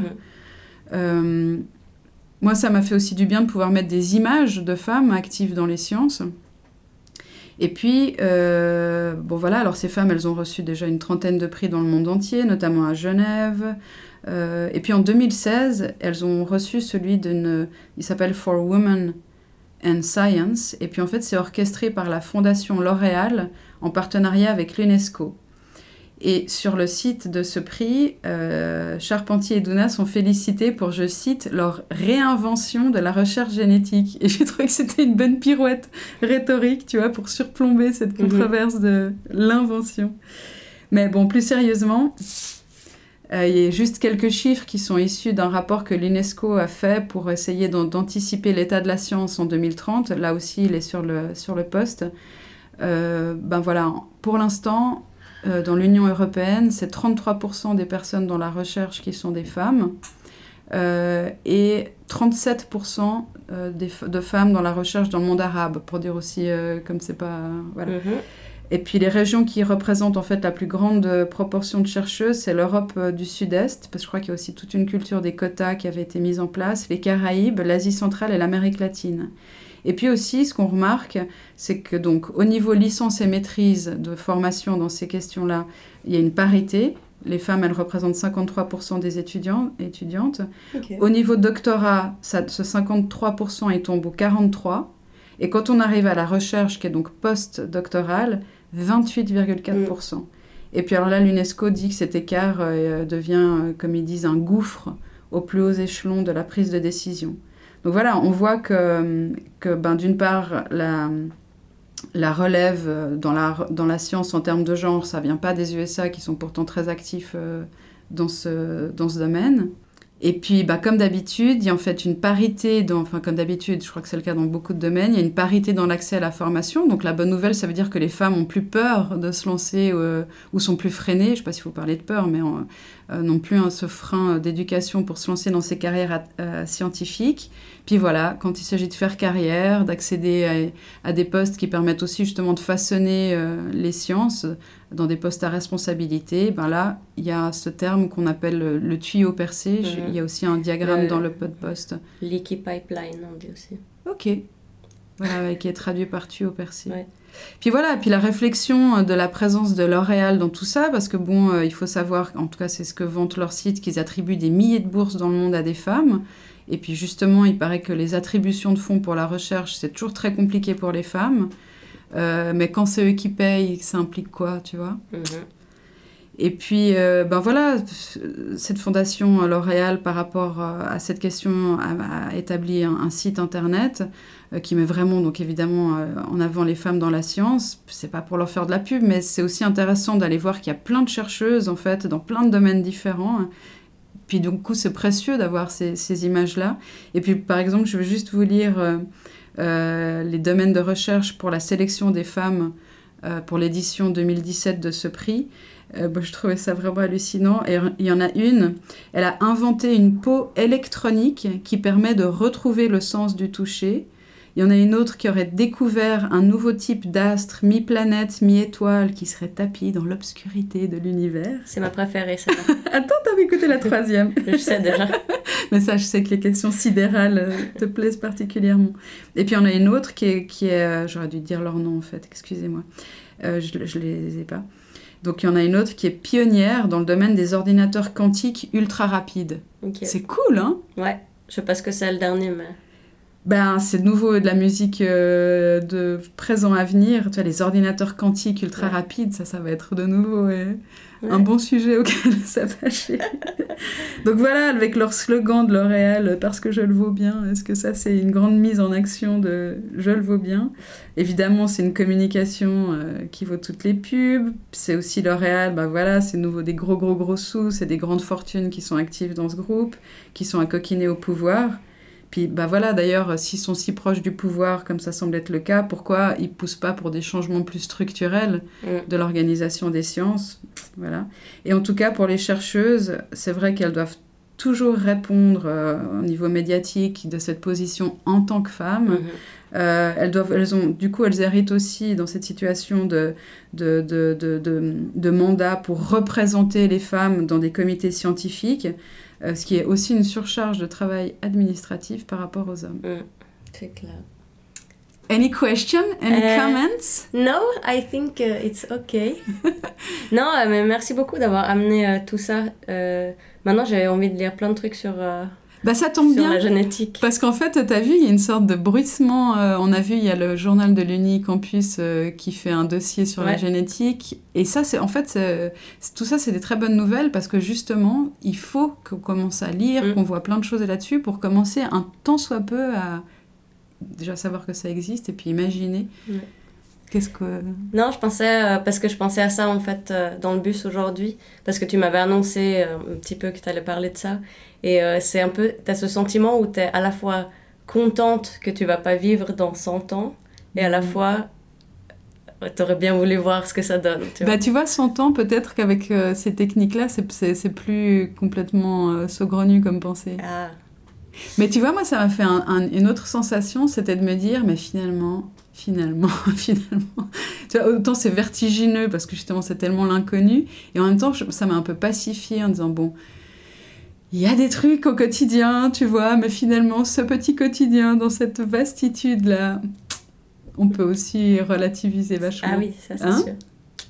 Moi, ça m'a fait aussi du bien de pouvoir mettre des images de femmes actives dans les sciences. Et puis, voilà, alors ces femmes, elles ont reçu déjà une trentaine de prix dans le monde entier, notamment à Genève. Et puis en 2016, elles ont reçu celui il s'appelle For Women and Science. Et puis en fait, c'est orchestré par la Fondation L'Oréal en partenariat avec l'UNESCO. Et sur le site de ce prix, Charpentier et Dounas sont félicités pour, je cite, leur réinvention de la recherche génétique. Et j'ai trouvé que c'était une bonne pirouette rhétorique, tu vois, pour surplomber cette controverse de l'invention. Mais bon, plus sérieusement, il y a juste quelques chiffres qui sont issus d'un rapport que l'UNESCO a fait pour essayer d'anticiper l'état de la science en 2030. Là aussi, il est sur le poste. Voilà, pour l'instant... dans l'Union européenne, c'est 33% des personnes dans la recherche qui sont des femmes et 37% de femmes dans la recherche dans le monde arabe, pour dire aussi comme c'est pas... Voilà. Et puis les régions qui représentent en fait la plus grande proportion de chercheuses, c'est l'Europe du Sud-Est, parce que je crois qu'il y a aussi toute une culture des quotas qui avait été mise en place, les Caraïbes, l'Asie centrale et l'Amérique latine. Et puis aussi, ce qu'on remarque, c'est que donc, au niveau licence et maîtrise de formation dans ces questions-là, il y a une parité. Les femmes, elles représentent 53% des étudiantes. Okay. Au niveau doctorat, ce 53%, il tombe au 43%. Et quand on arrive à la recherche, qui est donc post-doctorale, 28,4%. Et puis alors là, l'UNESCO dit que cet écart devient, comme ils disent, un gouffre aux plus hauts échelons de la prise de décision. Donc voilà, on voit que d'une part, la relève dans la science en termes de genre, ça ne vient pas des USA qui sont pourtant très actifs dans ce domaine. Et puis, comme d'habitude, il y a en fait une parité, comme d'habitude, je crois que c'est le cas dans beaucoup de domaines, il y a une parité dans l'accès à la formation. Donc la bonne nouvelle, ça veut dire que les femmes ont plus peur de se lancer ou sont plus freinées, je ne sais pas s'il faut parler de peur, mais non plus ce frein d'éducation pour se lancer dans ces carrières scientifiques. Puis voilà, quand il s'agit de faire carrière, d'accéder à des postes qui permettent aussi justement de façonner les sciences dans des postes à responsabilité, là, il y a ce terme qu'on appelle le tuyau percé. Il y a aussi un diagramme dans le poste. Leaky pipeline, on dit aussi. Ok. Voilà, qui est traduit par tuyau percé. Ouais. Puis voilà, puis la réflexion de la présence de L'Oréal dans tout ça, parce que il faut savoir, en tout cas c'est ce que vante leur site, qu'ils attribuent des milliers de bourses dans le monde à des femmes. Et puis justement, il paraît que les attributions de fonds pour la recherche, c'est toujours très compliqué pour les femmes. Mais quand c'est eux qui payent, ça implique quoi, tu vois ? Et puis, voilà, cette fondation L'Oréal, par rapport à cette question, a établi un site internet qui met vraiment, donc évidemment, en avant les femmes dans la science. C'est pas pour leur faire de la pub, mais c'est aussi intéressant d'aller voir qu'il y a plein de chercheuses, en fait, dans plein de domaines différents. Puis, du coup, c'est précieux d'avoir ces images-là. Et puis, par exemple, je veux juste vous lire les domaines de recherche pour la sélection des femmes pour l'édition 2017 de ce prix. Je trouvais ça vraiment hallucinant. Et il y en a une, elle a inventé une peau électronique qui permet de retrouver le sens du toucher. Il y en a une autre qui aurait découvert un nouveau type d'astre, mi-planète, mi-étoile, qui serait tapi dans l'obscurité de l'univers. C'est ma préférée, ça. Attends, t'avais écouté la troisième. Je sais déjà. Mais ça, je sais que les questions sidérales te plaisent particulièrement. Et puis, il y en a une autre qui est j'aurais dû dire leur nom, en fait, excusez-moi. Je les ai pas. Donc, il y en a une autre qui est pionnière dans le domaine des ordinateurs quantiques ultra rapides. Okay. C'est cool, hein? Ouais, je sais pas ce que c'est le dernier, mais... C'est de nouveau de la musique de présent à venir. Tu vois, les ordinateurs quantiques ultra rapides, ça va être de nouveau un bon sujet auquel s'attacher. Donc voilà, avec leur slogan de L'Oréal, parce que je le vaux bien, est-ce que ça, c'est une grande mise en action de je le vaux bien? Évidemment, c'est une communication qui vaut toutes les pubs. C'est aussi L'Oréal, voilà, c'est nouveau des gros sous, c'est des grandes fortunes qui sont actives dans ce groupe, qui sont accoquinées au pouvoir. Puis voilà, d'ailleurs, s'ils sont si proches du pouvoir, comme ça semble être le cas, pourquoi ils ne poussent pas pour des changements plus structurels de l'organisation des sciences? Voilà. Et en tout cas, pour les chercheuses, c'est vrai qu'elles doivent toujours répondre au niveau médiatique de cette position en tant que femmes. Elles héritent aussi dans cette situation de mandat pour représenter les femmes dans des comités scientifiques. Ce qui est aussi une surcharge de travail administratif par rapport aux hommes. C'est clair. Any question? Any comments? No, I think it's okay. Non, mais merci beaucoup d'avoir amené tout ça. Maintenant, j'ai envie de lire plein de trucs sur... ça tombe sur bien, la génétique. Parce qu'en fait, t'as vu, il y a une sorte de bruissement. On a vu, il y a le journal de l'Unicampus qui fait un dossier sur la génétique. Et ça, tout ça, c'est des très bonnes nouvelles parce que justement, il faut qu'on commence à lire, qu'on voit plein de choses là-dessus pour commencer un tant soit peu à déjà savoir que ça existe et puis imaginer. Qu'est-ce que... Non, je pensais, parce que je pensais à ça en fait dans le bus aujourd'hui, parce que tu m'avais annoncé un petit peu que tu allais parler de ça. Et c'est un peu, tu as ce sentiment où tu es à la fois contente que tu vas pas vivre dans 100 ans, et à la fois, tu aurais bien voulu voir ce que ça donne. Tu vois, 100 ans, peut-être qu'avec ces techniques-là, c'est plus complètement saugrenu comme pensée. Ah. Mais tu vois, moi, ça m'a fait une autre sensation, c'était de me dire, mais finalement... Tu vois, autant c'est vertigineux parce que justement c'est tellement l'inconnu, et en même temps ça m'a un peu pacifiée en disant bon, il y a des trucs au quotidien, tu vois, mais finalement ce petit quotidien dans cette vastitude là, on peut aussi relativiser vachement. Ah oui, ça c'est sûr.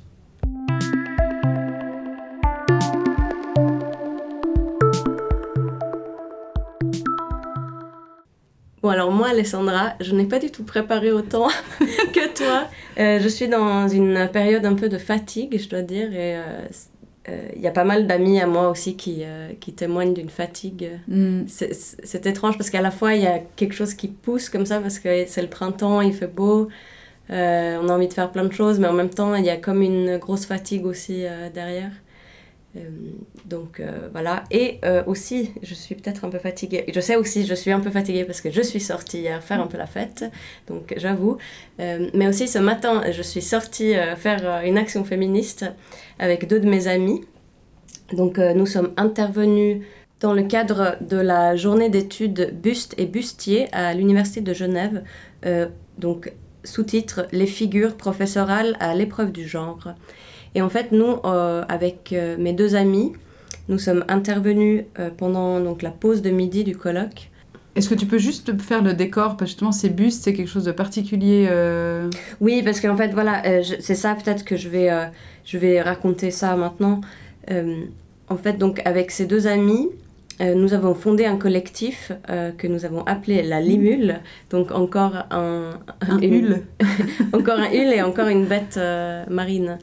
Bon, alors moi, Alessandra, je n'ai pas du tout préparé autant que toi. Je suis dans une période un peu de fatigue, je dois dire, et il y a pas mal d'amis à moi aussi qui témoignent d'une fatigue. C'est étrange parce qu'à la fois, il y a quelque chose qui pousse comme ça parce que c'est le printemps, il fait beau, on a envie de faire plein de choses, mais en même temps, il y a comme une grosse fatigue aussi derrière. Donc voilà, et aussi je suis peut-être un peu fatiguée, je sais aussi je suis un peu fatiguée parce que je suis sortie hier faire un peu la fête, donc j'avoue, mais aussi ce matin je suis sortie faire une action féministe avec 2 de mes amis. Donc nous sommes intervenus dans le cadre de la journée d'études Buste et Bustier à l'université de Genève, donc sous-titre « Les figures professorales à l'épreuve du genre ». Et en fait, nous, avec mes 2 amis, nous sommes intervenus pendant donc, la pause de midi du colloque. Est-ce que tu peux juste faire le décor? Parce que justement, ces bustes, c'est quelque chose de particulier. Oui, parce qu'en fait, voilà, c'est ça peut-être que je vais raconter ça maintenant. En fait, donc, avec ces 2 amis, nous avons fondé un collectif que nous avons appelé la Limule. Donc, encore un hule. encore un hule et encore une bête marine.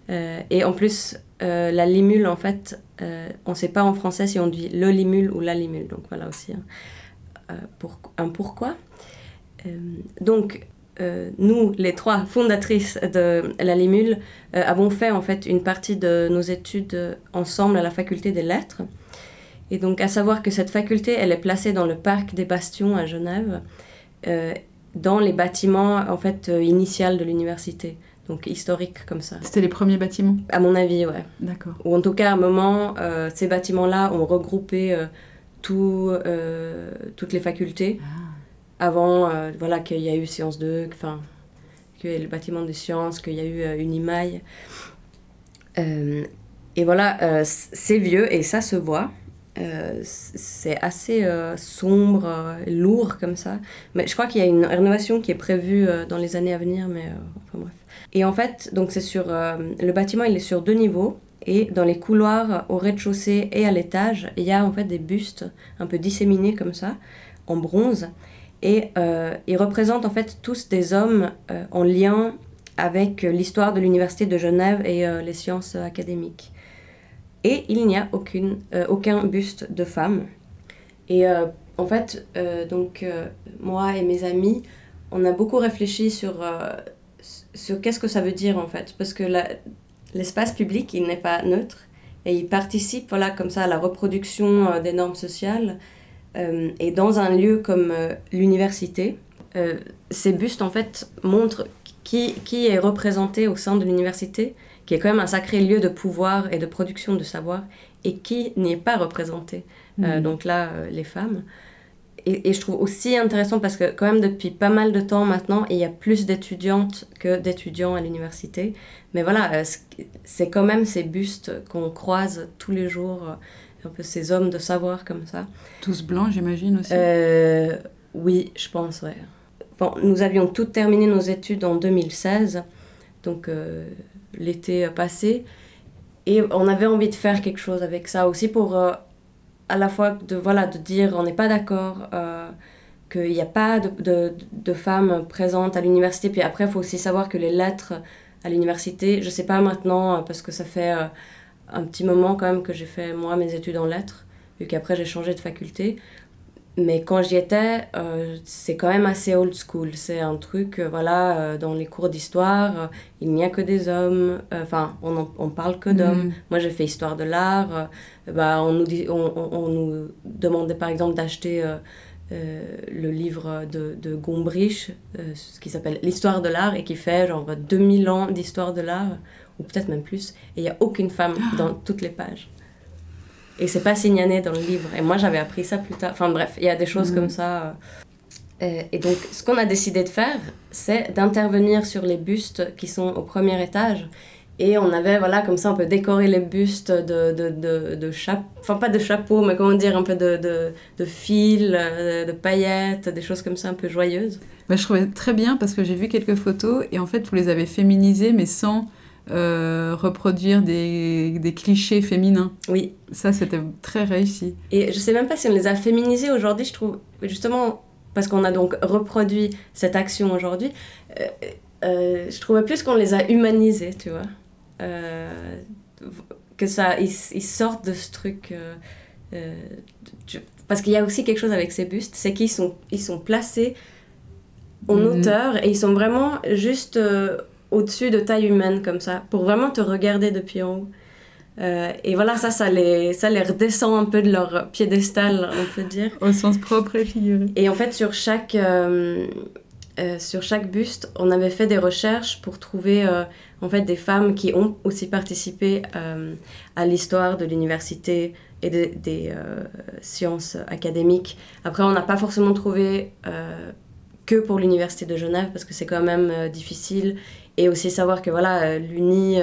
Et en plus, la limule, en fait, on ne sait pas en français si on dit le limule ou la limule. Donc voilà aussi un pourquoi. Donc, nous, les 3 fondatrices de la Limule, avons fait en fait une partie de nos études ensemble à la faculté des lettres. Et donc, à savoir que cette faculté, elle est placée dans le parc des Bastions à Genève, dans les bâtiments en fait initiaux de l'université, donc historiques comme ça. C'était les premiers bâtiments? À mon avis, ouais. D'accord. Ou en tout cas, à un moment, ces bâtiments-là ont regroupé toutes les facultés. Avant, voilà, qu'il y a eu Sciences 2, enfin, qu'il y a eu le bâtiment des sciences, qu'il y a eu une Unimail. Et voilà, c'est vieux et ça se voit. C'est assez sombre, lourd comme ça. Mais je crois qu'il y a une rénovation qui est prévue dans les années à venir, mais enfin bref. Et en fait, donc c'est sur, le bâtiment, il est sur 2 niveaux. Et dans les couloirs, au rez-de-chaussée et à l'étage, il y a en fait des bustes un peu disséminés comme ça, en bronze. Et ils représentent en fait tous des hommes en lien avec l'histoire de l'université de Genève et les sciences académiques. Et il n'y a aucun buste de femme. Et en fait, moi et mes amis, on a beaucoup réfléchi sur qu'est-ce que ça veut dire en fait. Parce que l'espace public, il n'est pas neutre. Et il participe, voilà, comme ça, à la reproduction des normes sociales. Et dans un lieu comme l'université, ces bustes en fait montrent qui est représenté au sein de l'université, qui est quand même un sacré lieu de pouvoir et de production de savoir, et qui n'y est pas représenté. Donc là, les femmes. Et je trouve aussi intéressant parce que quand même depuis pas mal de temps maintenant, il y a plus d'étudiantes que d'étudiants à l'université. Mais voilà, c'est quand même ces bustes qu'on croise tous les jours, un peu ces hommes de savoir comme ça. Tous blancs, j'imagine aussi. Oui, je pense, ouais. Bon, nous avions toutes terminé nos études en 2016, donc l'été passé. Et on avait envie de faire quelque chose avec ça aussi pour à la fois de dire on n'est pas d'accord, qu'il n'y a pas de femmes présentes à l'université. Puis après, il faut aussi savoir que les lettres à l'université, je ne sais pas maintenant, parce que ça fait un petit moment quand même que j'ai fait moi mes études en lettres, vu qu'après j'ai changé de faculté. Mais quand j'y étais, c'est quand même assez old school. C'est un truc, dans les cours d'histoire, il n'y a que des hommes. Enfin, on parle que d'hommes. Moi, j'ai fait histoire de l'art. On nous demandait, par exemple, d'acheter le livre de Gombrich, ce qui s'appelle l'histoire de l'art, et qui fait genre 2000 ans d'histoire de l'art, ou peut-être même plus. Et il n'y a aucune femme dans toutes les pages. Et c'est pas signané dans le livre. Et moi, j'avais appris ça plus tard. Enfin bref, il y a des choses comme ça. Et donc, ce qu'on a décidé de faire, c'est d'intervenir sur les bustes qui sont au premier étage. Et on avait, voilà, comme ça, on peut décorer les bustes de chapeaux. Enfin, pas de chapeaux, mais comment dire, un peu de fils, de paillettes, des choses comme ça, un peu joyeuses. Bah, je trouvais très bien parce que j'ai vu quelques photos et en fait, vous les avez féminisées, mais sans reproduire des clichés féminins. Oui. Ça, c'était très réussi. Et je sais même pas si on les a féminisés aujourd'hui, je trouve, justement, parce qu'on a donc reproduit cette action aujourd'hui, je trouvais plus qu'on les a humanisés, tu vois. Que ça, ils sortent de ce truc... parce qu'il y a aussi quelque chose avec ces bustes, c'est qu'ils sont placés en hauteur et ils sont vraiment juste... au-dessus de taille humaine, comme ça, pour vraiment te regarder depuis en haut. Et voilà, ça les redescend un peu de leur piédestal, on peut dire. Au sens propre et figuré. Et en fait, sur chaque buste, on avait fait des recherches pour trouver en fait, des femmes qui ont aussi participé à l'histoire de l'université et des sciences académiques. Après, on n'a pas forcément trouvé que pour l'université de Genève, parce que c'est quand même difficile. Et aussi savoir que voilà, l'Uni...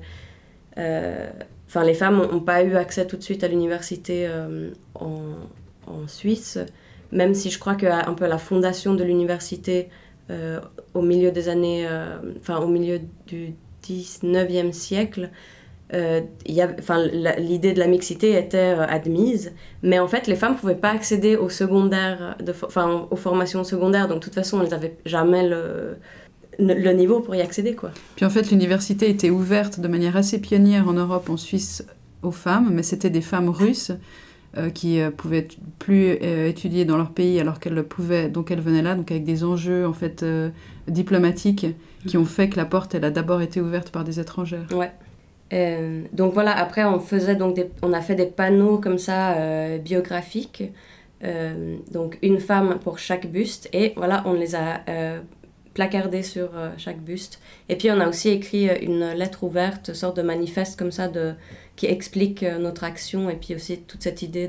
les femmes n'ont pas eu accès tout de suite à l'université en Suisse, même si je crois qu'un peu la fondation de l'université au milieu des années... au milieu du 19e siècle, l'idée de la mixité était admise, mais en fait, les femmes ne pouvaient pas accéder au secondaire, aux formations secondaires, donc de toute façon, elles n'avaient jamais le niveau pour y accéder, quoi. Puis en fait, l'université était ouverte de manière assez pionnière en Europe, en Suisse, aux femmes, mais c'était des femmes russes qui pouvaient plus étudier dans leur pays alors qu'elles le pouvaient, donc elles venaient là, donc avec des enjeux en fait diplomatiques qui ont fait que la porte elle a d'abord été ouverte par des étrangères. Ouais. Donc voilà, après on a fait des panneaux comme ça biographiques, donc une femme pour chaque buste, et voilà, on les a placardés sur chaque buste. Et puis on a aussi écrit une lettre ouverte, sorte de manifeste comme ça qui explique notre action, et puis aussi toute cette idée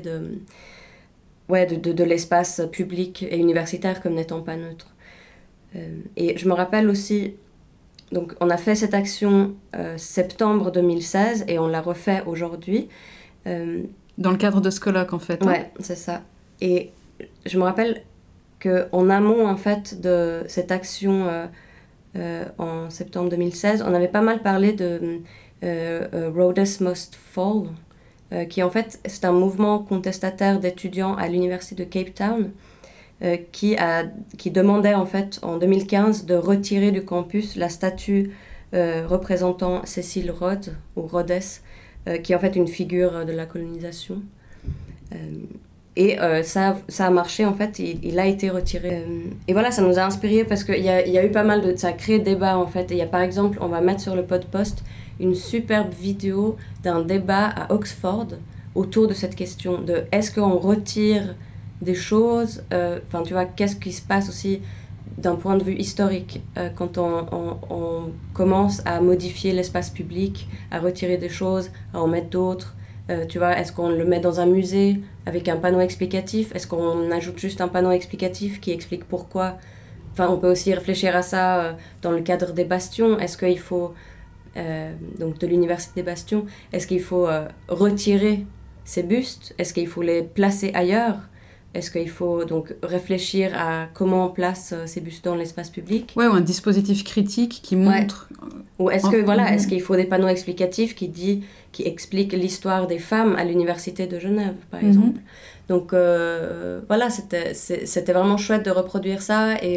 de l'espace public et universitaire comme n'étant pas neutre. Et je me rappelle aussi, donc on a fait cette action septembre 2016 et on l'a refait aujourd'hui. Dans le cadre de ce colloque en fait. Ouais, c'est ça. Et je me rappelle qu'en amont en fait de cette action en septembre 2016, on avait pas mal parlé de Rhodes Must Fall, qui en fait c'est un mouvement contestataire d'étudiants à l'université de Cape Town qui demandait en fait en 2015 de retirer du campus la statue représentant Cecil Rhodes ou Rhodes, qui est en fait une figure de la colonisation. Et ça a marché en fait, il a été retiré. Et voilà, ça nous a inspiré parce qu'il y a eu pas mal de... Ça a créé débat en fait. Et il y a par exemple, on va mettre sur le podpost une superbe vidéo d'un débat à Oxford autour de cette question de est-ce qu'on retire des choses, enfin tu vois, qu'est-ce qui se passe aussi d'un point de vue historique quand on commence à modifier l'espace public, à retirer des choses, à en mettre d'autres. Tu vois, est-ce qu'on le met dans un musée avec un panneau explicatif? Est-ce qu'on ajoute juste un panneau explicatif qui explique pourquoi? Enfin, on peut aussi réfléchir à ça dans le cadre des bastions. Est-ce qu'il faut, donc de l'université des bastions, est-ce qu'il faut retirer ces bustes? Est-ce qu'il faut les placer ailleurs? Est-ce qu'il faut donc réfléchir à comment on place ces bustes dans l'espace public? Ouais, ou un dispositif critique qui montre... Ouais. Ou est-ce qu'il faut des panneaux explicatifs qui expliquent l'histoire des femmes à l'université de Genève, par exemple. Donc voilà, c'était vraiment chouette de reproduire ça et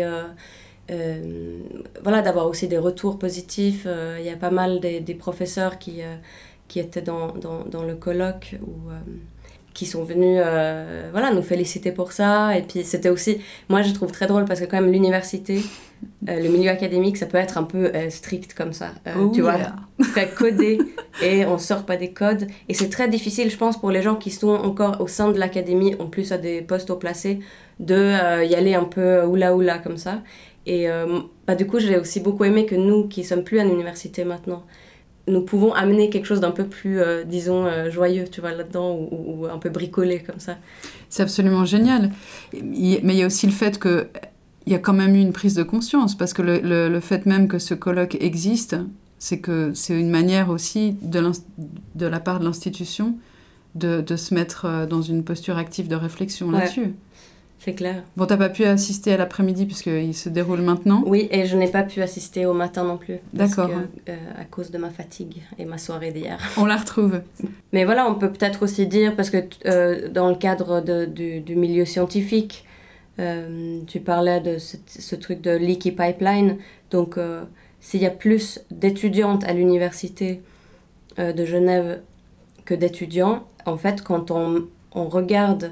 voilà, d'avoir aussi des retours positifs. Il y a pas mal des professeurs qui étaient dans le colloque ou... qui sont venus nous féliciter pour ça. Et puis c'était aussi, moi je trouve très drôle parce que quand même l'université, le milieu académique, ça peut être un peu strict comme ça, tu vois, très codé et on sort pas des codes. Et c'est très difficile, je pense, pour les gens qui sont encore au sein de l'académie, en plus à des postes haut placés, de y aller un peu oula comme ça. Et du coup, j'ai aussi beaucoup aimé que nous, qui sommes plus à l'université maintenant, nous pouvons amener quelque chose d'un peu plus, joyeux, tu vois, là-dedans, ou un peu bricolé, comme ça. C'est absolument génial. Mais il y a aussi le fait qu'il y a quand même eu une prise de conscience, parce que le fait même que ce colloque existe, c'est que c'est une manière aussi, de la part de l'institution, de se mettre dans une posture active de réflexion là-dessus. C'est clair. Bon, t'as pas pu assister à l'après-midi puisqu'il se déroule maintenant? Oui, et je n'ai pas pu assister au matin non plus. D'accord. À cause de ma fatigue et ma soirée d'hier. On la retrouve. Mais voilà, on peut peut-être aussi dire, parce que dans le cadre du milieu scientifique, tu parlais de ce truc de leaky pipeline. Donc, s'il y a plus d'étudiantes à l'université de Genève que d'étudiants, en fait, quand on regarde...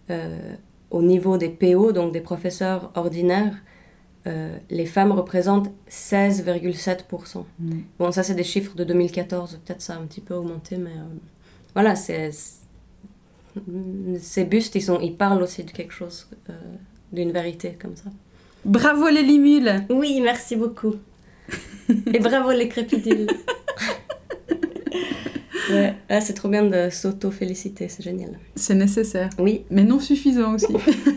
au niveau des PO, donc des professeurs ordinaires, les femmes représentent 16,7%. Bon, ça, c'est des chiffres de 2014. Peut-être ça a un petit peu augmenté, mais voilà, ces bustes, ils parlent aussi de quelque chose, d'une vérité comme ça. Bravo les limules! Oui, merci beaucoup. Et bravo les crépidules. Ouais, là, c'est trop bien de s'auto-féliciter, c'est génial. C'est nécessaire. Oui. Mais non suffisant aussi.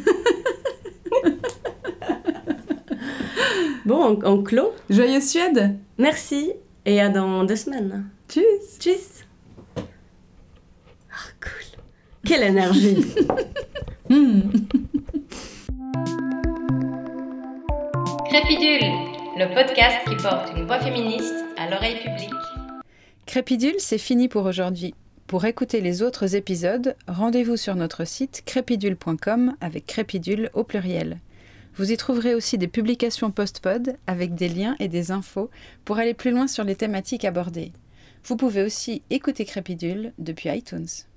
Bon, on clôt. Joyeuse Suède. Merci, et à dans 2 semaines. Tchuss. Tchuss. Ah, cool. Quelle énergie. Crépidule, le podcast qui porte une voix féministe à l'oreille publique. Crépidule, c'est fini pour aujourd'hui. Pour écouter les autres épisodes, rendez-vous sur notre site crépidule.com avec crépidule au pluriel. Vous y trouverez aussi des publications post-pod avec des liens et des infos pour aller plus loin sur les thématiques abordées. Vous pouvez aussi écouter Crépidule depuis iTunes.